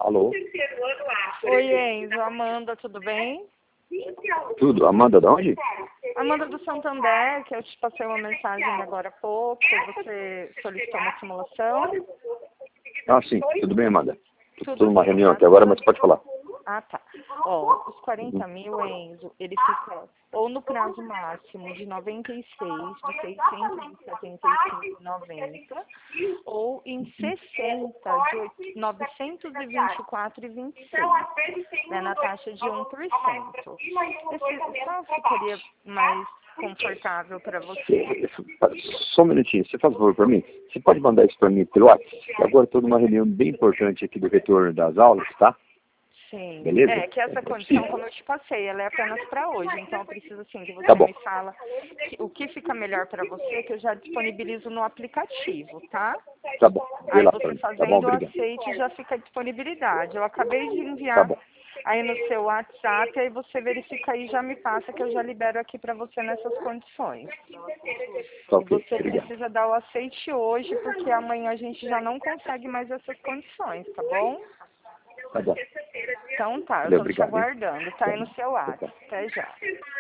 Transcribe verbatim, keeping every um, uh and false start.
Alô? Oi, Enzo. Amanda, tudo bem? Tudo. Amanda, de onde? Amanda do Santander, que eu te passei uma mensagem agora há pouco. Você solicitou uma simulação. Ah, sim. Tudo bem, Amanda? Tudo Estou numa bem, reunião tá? aqui agora, mas pode falar. Ah, tá. Ó, os quarenta mil, Enzo, ele fica ou no prazo máximo de noventa e seis, de seiscentos e setenta e cinco e noventa, ou em sessenta, de novecentos e vinte e quatro e vinte e seis, né, na taxa de um por cento. Esse, qual ficaria mais confortável para você? Só um minutinho, você faz um favor para mim? Você pode mandar isso para mim pelo WhatsApp? Agora estou numa reunião bem importante aqui do retorno das aulas, tá? Sim. Beleza? É que essa condição, como eu te passei, ela é apenas para hoje. Então, eu preciso, assim, que você Tá bom. me fala que- o que fica melhor para você, que eu já disponibilizo no aplicativo, tá? Tá bom. Vê Aí lá para você mim. Tá bom, fazendo o obrigado. aceite já fica à disponibilidade. Eu acabei de Tá enviar bom. aí no seu WhatsApp, aí você verifica aí e já me passa que eu já libero aqui para você nessas condições. Tá E ok, você obrigado. precisa dar o aceite hoje, porque amanhã a gente já não consegue mais essas condições, tá bom? Tá bom. Então tá, eu Valeu, tô te obrigado, hein? aguardando. Tá aí no seu Tchau, tchau. WhatsApp. Até já.